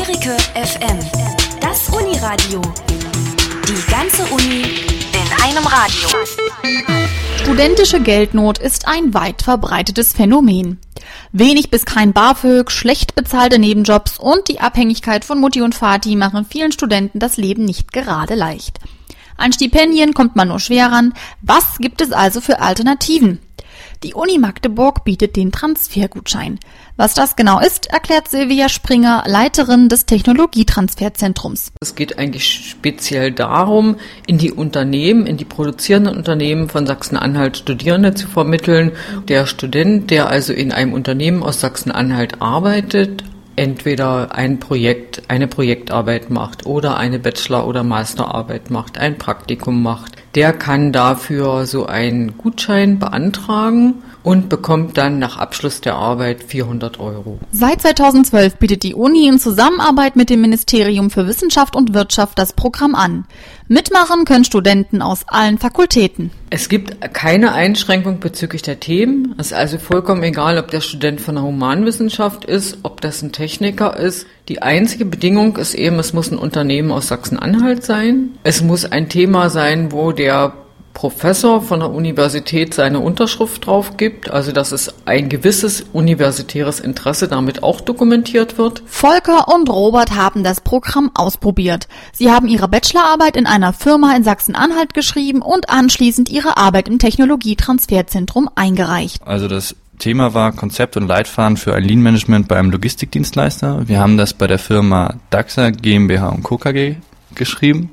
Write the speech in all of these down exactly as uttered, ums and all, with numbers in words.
Derike F M, das Uniradio. Die ganze Uni in einem Radio. Studentische Geldnot ist ein weit verbreitetes Phänomen. Wenig bis kein BAföG, schlecht bezahlte Nebenjobs und die Abhängigkeit von Mutti und Vati machen vielen Studenten das Leben nicht gerade leicht. An Stipendien kommt man nur schwer ran. Was gibt es also für Alternativen? Die Uni Magdeburg bietet den Transfergutschein. Was das genau ist, erklärt Silvia Springer, Leiterin des Technologietransferzentrums. Es geht eigentlich speziell darum, in die Unternehmen, in die produzierenden Unternehmen von Sachsen-Anhalt Studierende zu vermitteln. Der Student, der also in einem Unternehmen aus Sachsen-Anhalt arbeitet, entweder ein Projekt, eine Projektarbeit macht oder eine Bachelor- oder Masterarbeit macht, ein Praktikum macht, der kann dafür so einen Gutschein beantragen und bekommt dann nach Abschluss der Arbeit vierhundert Euro. Seit zweitausendzwölf bietet die Uni in Zusammenarbeit mit dem Ministerium für Wissenschaft und Wirtschaft das Programm an. Mitmachen können Studenten aus allen Fakultäten. Es gibt keine Einschränkung bezüglich der Themen. Es ist also vollkommen egal, ob der Student von der Humanwissenschaft ist, ob das ein Techniker ist. Die einzige Bedingung ist eben, es muss ein Unternehmen aus Sachsen-Anhalt sein. Es muss ein Thema sein, wo der Professor von der Universität seine Unterschrift drauf gibt, also dass es ein gewisses universitäres Interesse damit auch dokumentiert wird. Volker und Robert haben das Programm ausprobiert. Sie haben ihre Bachelorarbeit in einer Firma in Sachsen-Anhalt geschrieben und anschließend ihre Arbeit im Technologietransferzentrum eingereicht. Also das Thema war Konzept und Leitfaden für ein Lean-Management bei einem Logistikdienstleister. Wir haben das bei der Firma DAXA GmbH und Co. K G geschrieben.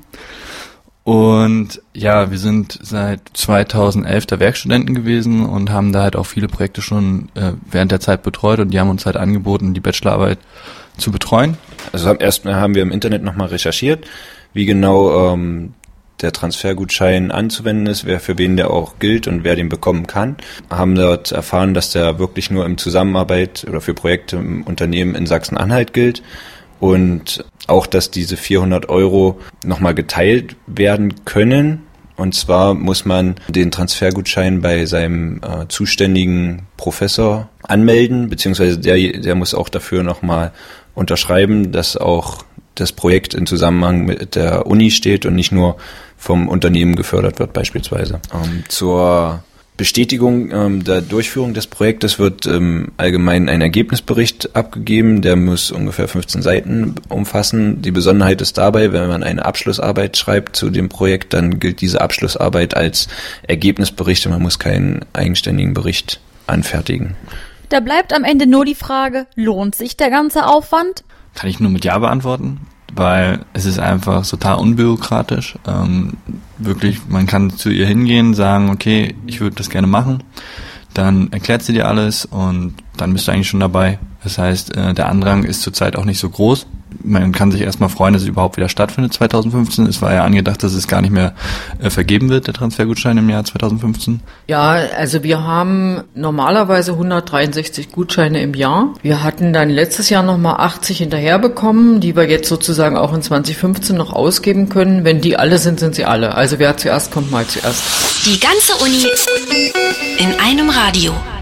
Und ja, wir sind seit zweitausendelf der Werkstudenten gewesen und haben da halt auch viele Projekte schon äh, während der Zeit betreut und die haben uns halt angeboten, die Bachelorarbeit zu betreuen. Also erstmal haben wir im Internet nochmal recherchiert, wie genau ähm, der Transfergutschein anzuwenden ist, wer für wen der auch gilt und wer den bekommen kann. Haben dort erfahren, dass der wirklich nur im Zusammenarbeit oder für Projekte im Unternehmen in Sachsen-Anhalt gilt. Und auch, dass diese vierhundert Euro nochmal geteilt werden können. Und zwar muss man den Transfergutschein bei seinem äh, zuständigen Professor anmelden, beziehungsweise der, der muss auch dafür nochmal unterschreiben, dass auch das Projekt in Zusammenhang mit der Uni steht und nicht nur vom Unternehmen gefördert wird beispielsweise. Ähm, zur Bestätigung ähm, der Durchführung des Projektes wird ähm, allgemein ein Ergebnisbericht abgegeben, der muss ungefähr fünfzehn Seiten umfassen. Die Besonderheit ist dabei, wenn man eine Abschlussarbeit schreibt zu dem Projekt, dann gilt diese Abschlussarbeit als Ergebnisbericht und man muss keinen eigenständigen Bericht anfertigen. Da bleibt am Ende nur die Frage, lohnt sich der ganze Aufwand? Kann ich nur mit Ja beantworten, weil es ist einfach total unbürokratisch. Ähm, wirklich, man kann zu ihr hingehen, sagen, okay, ich würde das gerne machen. Dann erklärt sie dir alles und dann bist du eigentlich schon dabei. Das heißt, äh, der Andrang ist zurzeit auch nicht so groß. Man kann sich erstmal freuen, dass es überhaupt wieder stattfindet zweitausendfünfzehn. Es war ja angedacht, dass es gar nicht mehr äh, vergeben wird, der Transfergutschein im Jahr zweitausendfünfzehn. Ja, also wir haben normalerweise hundertdreiundsechzig Gutscheine im Jahr. Wir hatten dann letztes Jahr nochmal achtzig hinterher bekommen, die wir jetzt sozusagen auch in zweitausendfünfzehn noch ausgeben können. Wenn die alle sind, sind sie alle. Also wer zuerst kommt, mal zuerst. Die ganze Uni in einem Radio.